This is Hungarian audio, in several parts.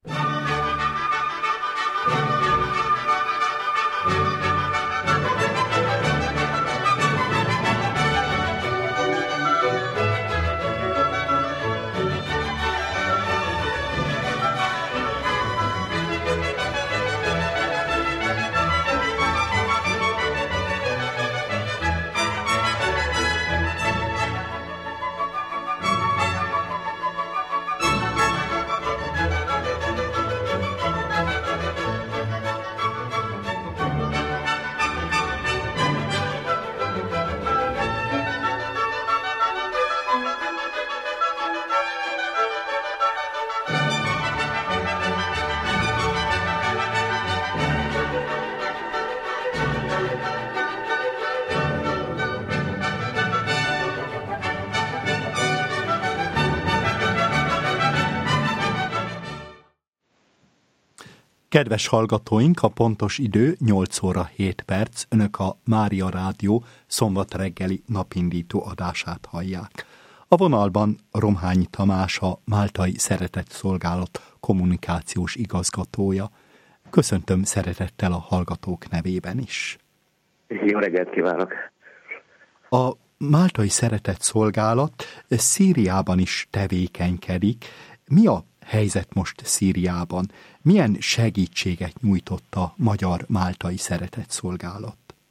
Kedves hallgatóink, a pontos idő 8 óra 7 perc, önök a Mária Rádió szombat reggeli napindító adását hallják. A vonalban Romhányi Tamás, a Máltai Szeretett Szolgálat kommunikációs igazgatója. Köszöntöm szeretettel a hallgatók nevében is. Jó reggelt kívánok! A Máltai Szeretett Szolgálat Szíriában is tevékenykedik. Mi a helyzet most Szíriában? Milyen segítséget nyújtott a Magyar Máltai Szeretett Szolgálat?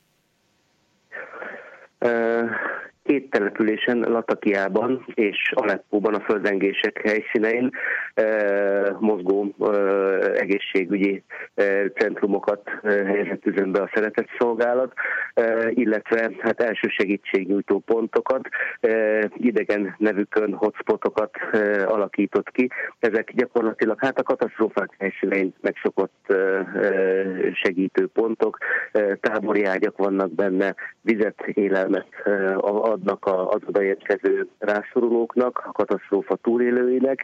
Két településen, Latakiában és Aleppóban a földrengések helyszínein mozgó egészségügyi centrumokat helyezett üzembe a Szeretett Szolgálat, illetve hát első segítségnyújtó pontokat, idegen nevükön hotspotokat alakított ki. Ezek gyakorlatilag hát a katasztrófák helyszínein megszokott segítő pontok, tábori ágyak vannak benne, vizet, élelmet adnak az odaérkező rászorulóknak, a katasztrófa túlélőinek.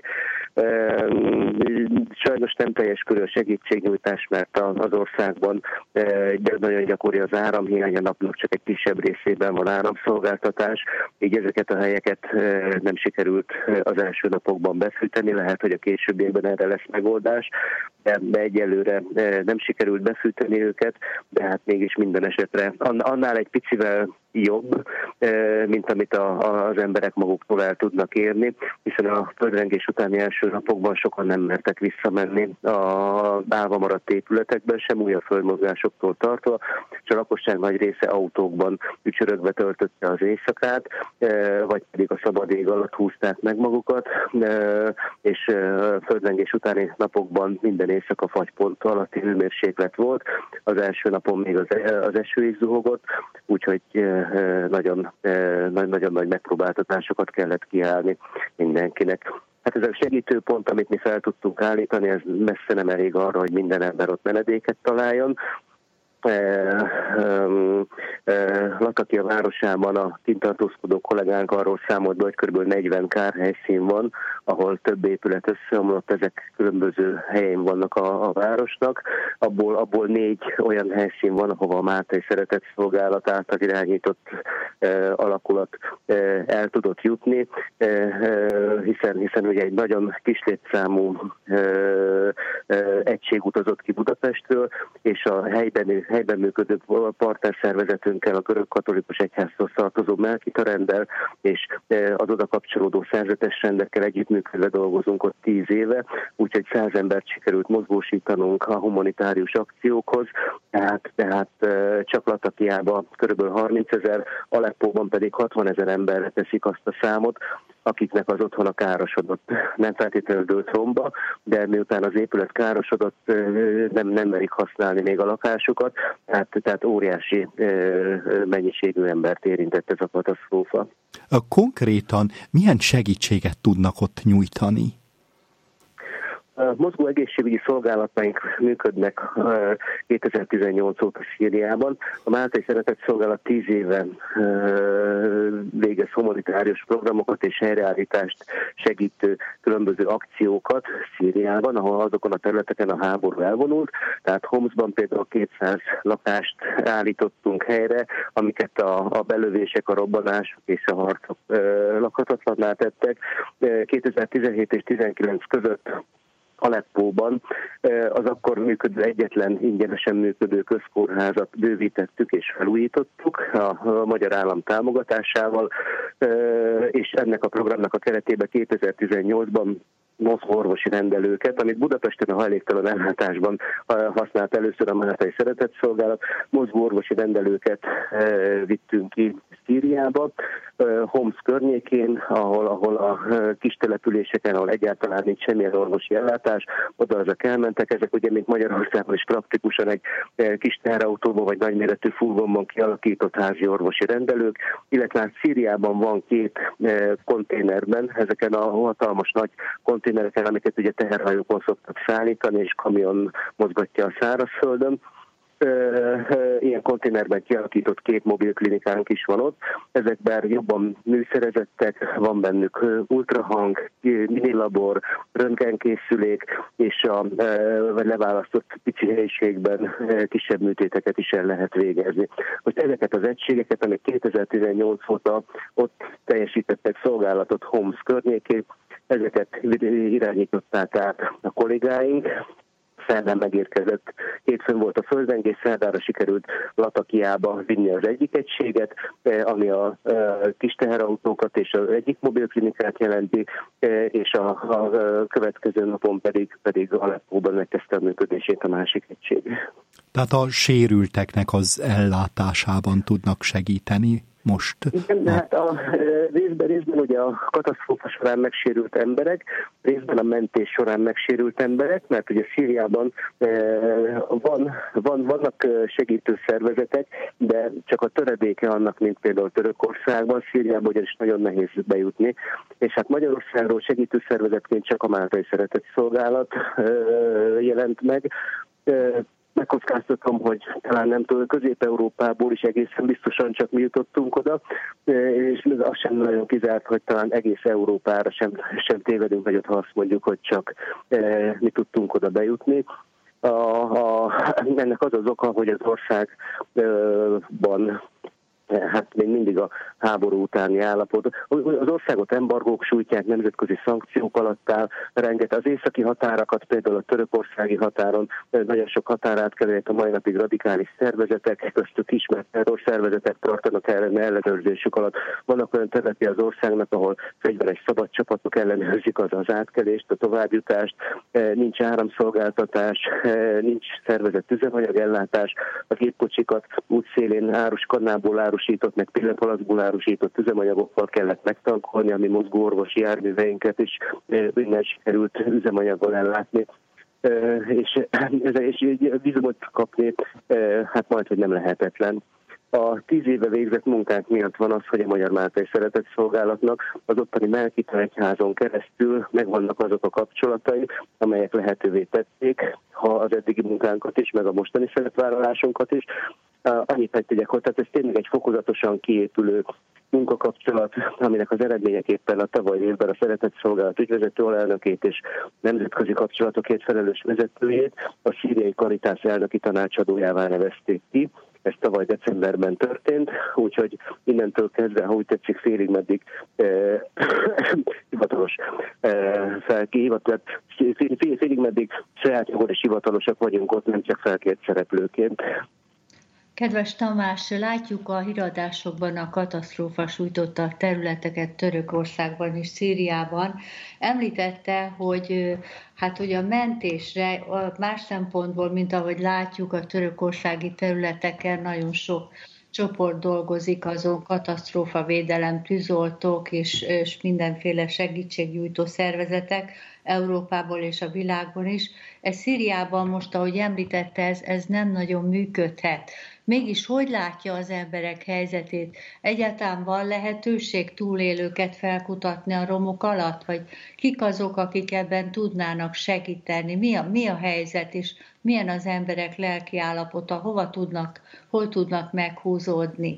Sajnos nem teljes körű a segítségnyújtás, mert az országban nagyon gyakori az áramhiány, a napnak csak egy kisebb részében van áramszolgáltatás, így ezeket a helyeket nem sikerült az első napokban befűteni, lehet, hogy a későbbiekben erre lesz megoldás, de egyelőre nem sikerült befűteni őket, de hát mégis minden esetre annál egy picivel jobb, mint amit az emberek maguktól el tudnak érni, hiszen a földrengés utáni első napokban sokan nem mertek visszamenni a állva maradt épületekben, sem újabb földmozgásoktól tartva, és a lakosság nagy része autókban ücsörögve töltötte az éjszakát, vagy pedig a szabad ég alatt húzták meg magukat, és földrengés utáni napokban minden éjszaka fagypont alatti hőmérséklet volt, az első napon még az eső is zuhogott, úgyhogy nagyon nagy megpróbáltatásokat kellett kiállni mindenkinek. Hát ez a segítőpont, amit mi fel tudtunk állítani, ez messze nem elég arra, hogy minden ember ott menedéket találjon. Latakia városában a kint tartózkodó kollégánk arról számolt be, hogy kb. 40 kárhelyszín van, ahol több épület összeomlott, ezek különböző helyén vannak a városnak. Abból 4 olyan helyszín van, ahova a Máltai Szeretett Szolgálat által irányított alakulat el tudott jutni, hiszen ugye egy nagyon kis létszámú egység utazott ki Budapestről, és a helyben működő partnerszervezetünkkel, a görög katolikus egyházhoz tartozó Melkita renddel és az oda kapcsolódó szerzetes rendekkel együttműködve dolgozunk ott 10 éve, úgyhogy 100 embert sikerült mozgósítanunk a humanitárius akciókhoz, tehát csak Latakiában kb. 30 000, Aleppóban pedig 60 000 emberre teszik azt a számot, akiknek az otthona károsodott. Nem feltétlenül dőlt romba, de miután az épület károsodott, nem merik használni még a lakásukat, tehát óriási mennyiségű embert érintett ez a katasztrófa. Konkrétan milyen segítséget tudnak ott nyújtani? A mozgó egészségügyi szolgálataink működnek 2018 óta Szíriában. A Máltai Szeretett Szolgálat 10 éve végez humanitárius programokat és helyreállítást segítő különböző akciókat Szíriában, ahol azokon a területeken a háború elvonult. Tehát Homszban például 200 lakást állítottunk helyre, amiket a belövések, a robbanások és a harcok lakhatatlanná tettek. 2017 és 2019 között Aleppóban az akkor működő, egyetlen ingyenesen működő közkórházat bővítettük és felújítottuk a magyar állam támogatásával, és ennek a programnak a keretében 2018-ban mozgóorvosi rendelőket, amit Budapesten a hajléktalan ellátásban használt először a Mátai Szeretetszolgálat, mozgóorvosi rendelőket vittünk ki Szíriába, Homs környékén, ahol a kis településeken, ahol egyáltalán nincs semmilyen orvosi ellátás, oda azok elmentek, ezek ugye, mint Magyarországon is praktikusan egy kis teherautóban vagy nagyméretű furgonban kialakított házi orvosi rendelők, illetve hát Szíriában van 2 konténerben, ezeken a hatalmas nagy konténereken, amiket ugye teherhajókon szoktak szállítani, és kamion mozgatja a szárazföldön. Ilyen konténerben kialakított 2 mobilklinikánk is van ott. Ezekben jobban műszerezettek, van bennük ultrahang, minilabor, röntgenkészülék, és a leválasztott pici helyiségben kisebb műtéteket is el lehet végezni. Most ezeket az egységeket, amik 2018 óta ott teljesítettek szolgálatot Homs környékén, ezeket irányították át a kollégáink. Szerdán megérkezett, hétfőn volt a földrengés, szerdára sikerült Latakiába vinni az egyik egységet, ami a kis teherautókat és az egyik mobilklinikát jelenti, és a következő napon pedig Aleppóban megkezdte a működését a másik egység. Tehát a sérülteknek az ellátásában tudnak segíteni most? Igen, de hát részben ugye a katasztrófa során megsérült emberek, részben a mentés során megsérült emberek, mert ugye Szíriában vannak segítő szervezetek, de csak a töredéke annak, mint például Törökországban, Szíriában ugyanis nagyon nehéz bejutni, és hát Magyarországról segítő szervezetként csak a Mátai Szeretetszolgálat jelent meg. Megkockáztatom, hogy talán nem tudom, Közép-Európából is egészen biztosan csak mi jutottunk oda, és az sem nagyon kizárt, hogy talán egész Európára sem tévedünk nagyot, ha azt mondjuk, hogy csak mi tudtunk oda bejutni. Ennek az az oka, hogy az országban hát még mindig a háború utáni állapot. Az országot embargók sújtják, nemzetközi szankciók alatt áll, rengeteg az északi határakat, például a törökországi határon nagyon sok határátkelőt a mai napig radikális szervezetek, köztük ismert terrorszervezetek tartanak ellenőrzésük alatt. Vannak olyan területi az országnak, ahol fegyveres szabad csapatok ellenőrzik az átkelést, a továbbjutást, nincs áramszolgáltatás, nincs szervezett üzemanyagellátás, a gépkocsikat útszélén áruskannából árusított, meg pillepalacból árusított üzemanyagokkal kellett megtankolni, ami mozgóorvosi járműveinket is innen sikerült üzemanyaggal ellátni. És vízumot kapni, hát majd, hogy nem lehetetlen. A 10 éve végzett munkánk miatt van az, hogy a Magyar Mátai Szeretetszolgálatnak az ottani Melkita egyházon keresztül megvannak azok a kapcsolatai, amelyek lehetővé tették, ha az eddigi munkánkat is, meg a mostani szerepvállalásunkat is. Annyit megtegyek, hogy tehát ez tényleg egy fokozatosan kiépülő munkakapcsolat, aminek az eredményeképpen a tavaly évben a Szeretetszolgálat ügyvezető alelnökét és nemzetközi kapcsolatokért felelős vezetőjét a Szíriai Karitás elnöki tanácsadójává nevezték ki. Ez tavaly decemberben történt, úgyhogy innentől kezdve, ha úgy tetszik, félig meddig hivatalos félig meddig saját jogon és hivatalosak vagyunk ott, nem csak felkért szereplőként. Kedves Tamás, látjuk a híradásokban a katasztrófa sújtotta területeket Törökországban és Szíriában. Említette, hogy hogy a mentésre más szempontból, mint ahogy látjuk a törökországi területeken, nagyon sok csoport dolgozik, azon katasztrófavédelem, tűzoltók és mindenféle segítségnyújtó szervezetek Európából és a világon is. Ez Szíriában most, ahogy említette, ez nem nagyon működhet. Mégis hogy látja az emberek helyzetét? Egyáltalán van lehetőség túlélőket felkutatni a romok alatt? Vagy kik azok, akik ebben tudnának segíteni? Mi a helyzet, és milyen az emberek lelki állapota? Hol tudnak meghúzódni?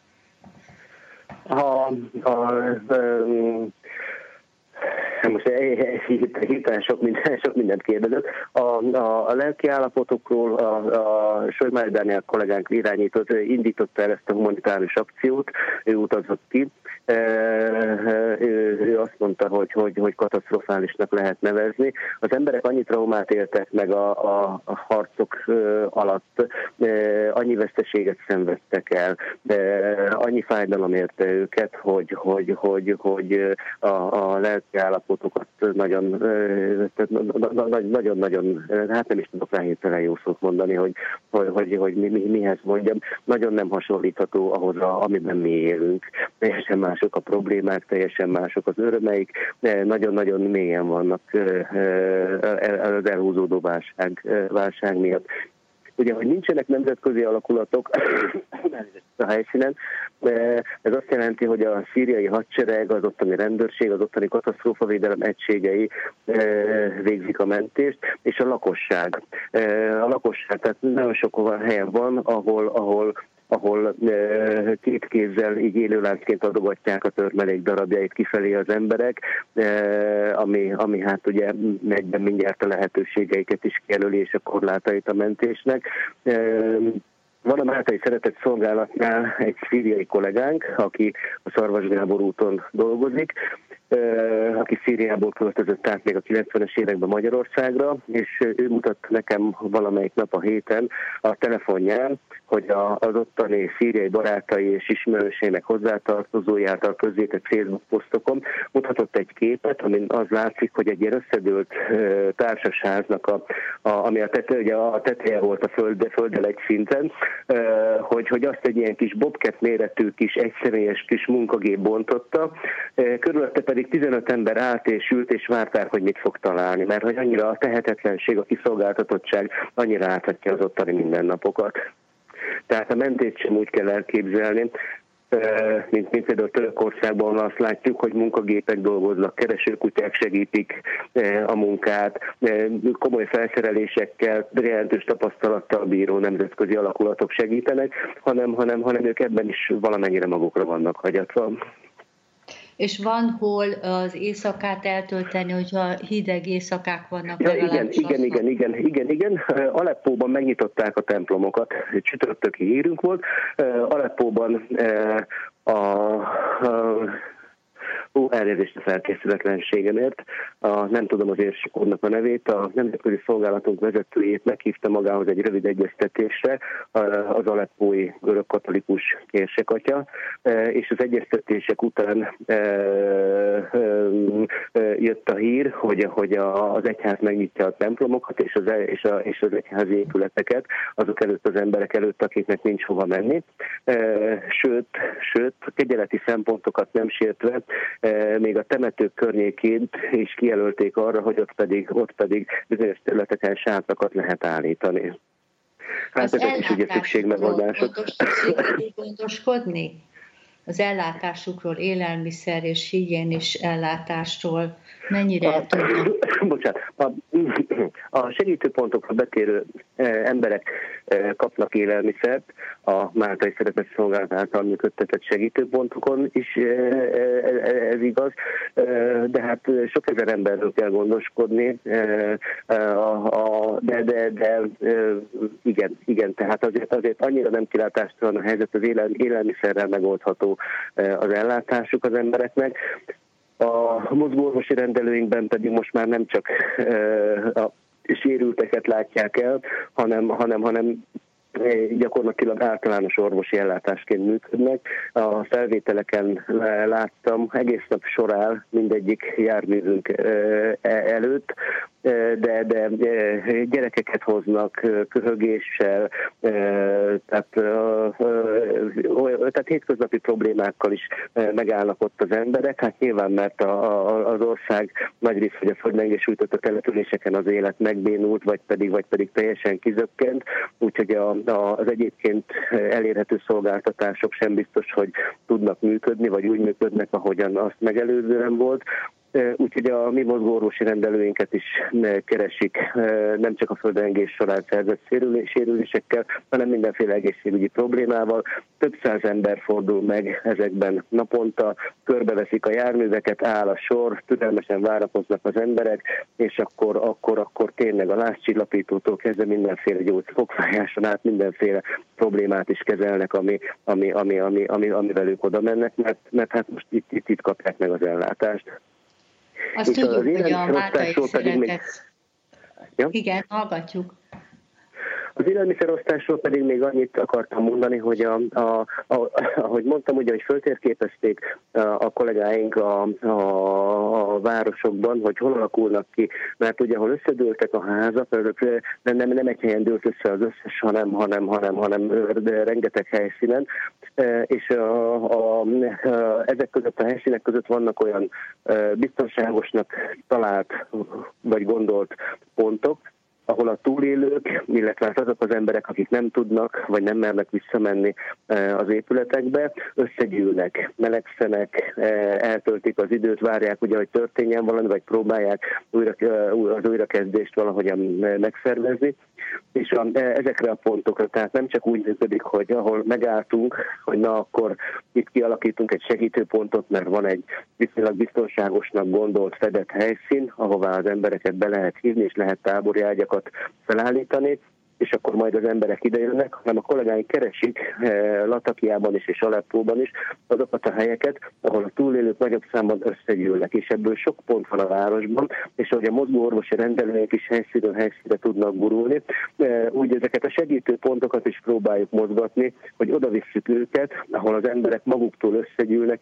Most hirtelen sok mindent kérdezett. A lelki állapotokról a Solymári Dániel kollégánk indította el ezt a humanitárius akciót, ő utazott ki, ő azt mondta, hogy katasztrofálisnak lehet nevezni. Az emberek annyi traumát éltek meg a harcok alatt, annyi veszteséget szenvedtek el, annyi fájdalom érte őket, hogy a lelki állapotokat nagyon, hát nem is tudok rá hirtelen jó szót mondani, hogy mihez mondjam, nagyon nem hasonlítható ahhoz, amiben mi élünk. Teljesen mások a problémák, teljesen mások az örömeik, nagyon-nagyon mélyen vannak az elhúzódó válság miatt. Ugye, hogy nincsenek nemzetközi alakulatok a helyszínen, ez azt jelenti, hogy a szíriai hadsereg, az ottani rendőrség, az ottani katasztrófavédelem egységei végzik a mentést, és a lakosság. Tehát nagyon sok olyan helyen van, ahol két kézzel így élőláncként adogatják a törmelék darabjait kifelé az emberek, ami hát ugye egyben mindjárt a lehetőségeiket is kijelöli, és a korlátait a mentésnek. Van a Máltai Szeretett Szolgálatnál egy szíriai kollégánk, aki a Szarvasgábor úton dolgozik, aki Szíriából költözött át még a 90-es években Magyarországra, és ő mutatta nekem valamelyik nap a héten a telefonján, hogy az ottani szíriai barátai és ismerősének hozzátartozói által közzétett Facebook posztokon mutatott egy képet, amin az látszik, hogy egy ilyen összedőlt társasháznak, ami a teteje volt a földdel egy szinten, hogy azt egy ilyen kis bobcat méretű kis egyszemélyes kis munkagép bontotta, körülötte pedig 15 ember állt és ült és várták, hogy mit fog találni, mert hogy annyira a tehetetlenség, a kiszolgáltatottság annyira áthatja az ottani mindennapokat. Tehát a mentést sem úgy kell elképzelni, mint például Törökországban azt látjuk, hogy munkagépek dolgoznak, keresőkutyák segítik a munkát, komoly felszerelésekkel, jelentős tapasztalattal bíró nemzetközi alakulatok segítenek, hanem ők ebben is valamennyire magukra vannak hagyatva. És van hol az éjszakát eltölteni, hogyha hideg éjszakák vannak? Ja, igen. Aleppóban megnyitották a templomokat, csütörtöki hírünk volt. Aleppóban elnézést a felkészületlenségemért, nem tudom az érsakódnak a nevét, a nemzetközi szolgálatunk vezetőjét meghívta magához egy rövid egyeztetésre, az aleppói görögkatolikus érsekatya, és az egyeztetések után jött a hír, hogy az egyház megnyitja a templomokat és az egyházi épületeket azok előtt, az emberek előtt, akiknek nincs hova menni. Sőt, kegyeleti szempontokat nem sértve, még a temetők környékén is kijelölték arra, hogy ott pedig bizonyos területeken sátrakat lehet állítani. Hát ezek is ugye szükségmegoldások. Gondoskodni? Az ellátásukról, élelmiszer és higiénis ellátásról mennyire tudnak? Bocsánat, a segítőpontokra betérő emberek kapnak élelmiszert, a Máltai Szeretett Szolgálat által működtetett segítőpontokon is ez igaz, de hát sok ezer emberről kell gondoskodni, de igen, tehát azért annyira nem kilátástalan a helyzet, az élelmiszerrel megoldható az ellátásuk az embereknek. A mozgóorvosi rendelőinkben pedig most már nem csak a sérülteket látják el, hanem gyakorlatilag általános orvosi ellátásként működnek. A felvételeken láttam, egész nap sor áll mindegyik járművünk előtt, de gyerekeket hoznak köhögéssel, tehát hétköznapi problémákkal is megállnak ott az emberek. Hát nyilván, mert az ország nagy rész, hogy a földrengés sújtott a településeken az élet megbénult, vagy pedig teljesen kizökkent, úgyhogy az egyébként elérhető szolgáltatások sem biztos, hogy tudnak működni, vagy úgy működnek, ahogyan azt megelőzően volt. Úgyhogy a mi mozgóorvosi rendelőinket is keresik, nem csak a földrengés során szerzett sérülésekkel, hanem mindenféle egészségügyi problémával. Több száz ember fordul meg ezekben naponta, körbeveszik a járműveket, áll a sor, türelmesen várakoznak az emberek, és akkor tényleg a lázcsillapítótól kezdve mindenféle fogfájáson át mindenféle problémát is kezelnek, amivel ők oda mennek, mert hát most itt kapják meg az ellátást. Azt tudjuk, hogy a Máltai Szeretett... Ja? Igen, hallgatjuk. Az élelmiszerosztásról pedig még annyit akartam mondani, hogy ahogy mondtam, ugye, hogy föltérképezték a kollégáink a városokban, hogy hol alakulnak ki, mert ugye, ahol összedőltek a házak, nem egy helyen dőlt össze az összes, hanem rengeteg helyszínen, és ezek között a helyszínek között vannak olyan biztonságosnak talált vagy gondolt pontok, ahol a túlélők, illetve azok az emberek, akik nem tudnak, vagy nem mernek visszamenni az épületekbe, összegyűlnek, melegszenek, eltöltik az időt, várják, ugye, hogy történjen valami, vagy próbálják az újrakezdést valahogyan megszervezni. És ezekre a pontokra, tehát nem csak úgy működik, hogy ahol megálltunk, hogy na akkor itt kialakítunk egy segítőpontot, mert van egy viszonylag biztonságosnak gondolt fedett helyszín, ahová az embereket be lehet hívni, és lehet tábori ágyakat felállítani, és akkor majd az emberek idejönnek, hanem a kollégáink keresik Latakiában is és Aleppóban is azokat a helyeket, ahol a túlélők nagyobb számban összegyűlnek, és ebből sok pont van a városban, és ahogy a mozgóorvosi rendelőink is helyszínről helyszínre tudnak gurulni, úgy ezeket a segítő pontokat is próbáljuk mozgatni, hogy oda visszük őket, ahol az emberek maguktól összegyűlnek,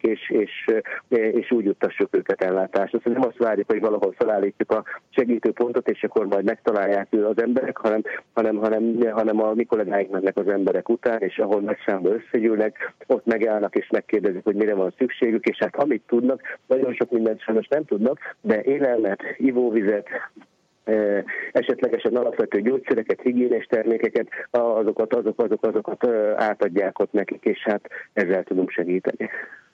és úgy juttassuk őket ellátásra. Szóval nem azt várjuk, hogy valahol felállítjuk a segítő pontot, és akkor majd megtalálják az emberek, hanem a mi kollégáink mennek az emberek után, és ahol nagy számban összegyűlnek, ott megállnak és megkérdezik, hogy mire van szükségük, és hát amit tudnak, nagyon sok mindent sajnos nem tudnak, de élelmet, ivóvizet, esetlegesen alapvető gyógyszereket, higiénés termékeket, azokat átadják ott nekik, és hát ezzel tudunk segíteni.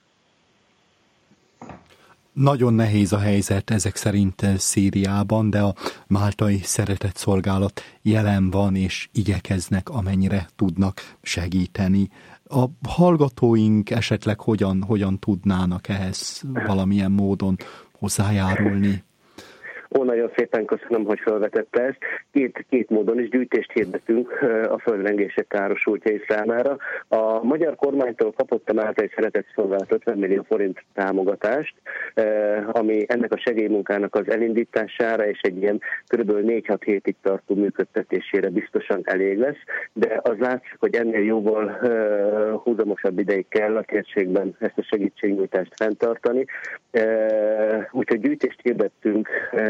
Nagyon nehéz a helyzet ezek szerint Szíriában, de a Máltai Szeretett Szolgálat jelen van, és igyekeznek, amennyire tudnak segíteni. A hallgatóink esetleg hogyan tudnának ehhez valamilyen módon hozzájárulni? Nagyon szépen köszönöm, hogy felvetette ezt. Két módon is gyűjtést hirdetünk a földrengések károsultjai számára. A magyar kormánytól kapott a Máltai Szeretett Szolgálat 50 millió forint támogatást, ami ennek a segélymunkának az elindítására és egy ilyen kb. 4-6 hétig tartó működtetésére biztosan elég lesz, de az látszik, hogy ennél jóval húzamosabb ideig kell a térségben ezt a segítségnyújtást fenntartani. Úgyhogy gyűjtést hirdettünk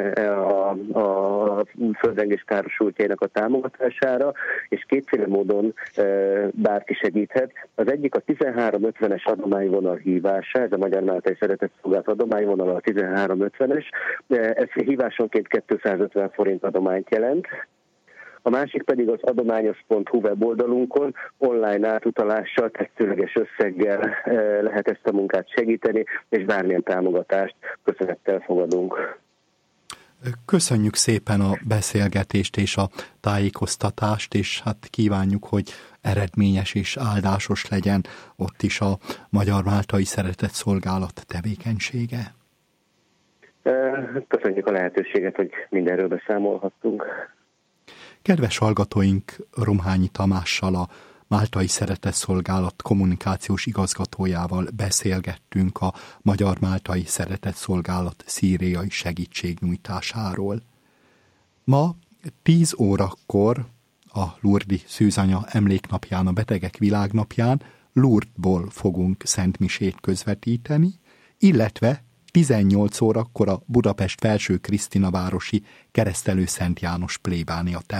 a földrengés károsultjainak a támogatására, és kétféle módon bárki segíthet. Az egyik a 1350-es adományvonal hívása, ez a Magyar Máltai Szeretett Szolgálat adományvonal a 1350-es, ez hívásonként 250 forint adományt jelent. A másik pedig az adományos.hu weboldalunkon online átutalással, tetszőleges összeggel lehet ezt a munkát segíteni, és bármilyen támogatást köszönettel fogadunk. Köszönjük szépen a beszélgetést és a tájékoztatást, és hát kívánjuk, hogy eredményes és áldásos legyen ott is a Magyar Máltai Szeretett Szolgálat tevékenysége. Köszönjük a lehetőséget, hogy mindenről beszámolhattunk. Kedves hallgatóink, Romhányi Tamással, a Máltai Szeretett Szolgálat kommunikációs igazgatójával beszélgettünk a Magyar Máltai Szeretett Szolgálat szíriai segítségnyújtásáról. Ma 10 órakor a Lourdes Szűzanya emléknapján, a Betegek Világnapján Lourdesból fogunk szentmisét közvetíteni, illetve 18 órakor a Budapest Felső Krisztinavárosi Keresztelő Szent János plébánia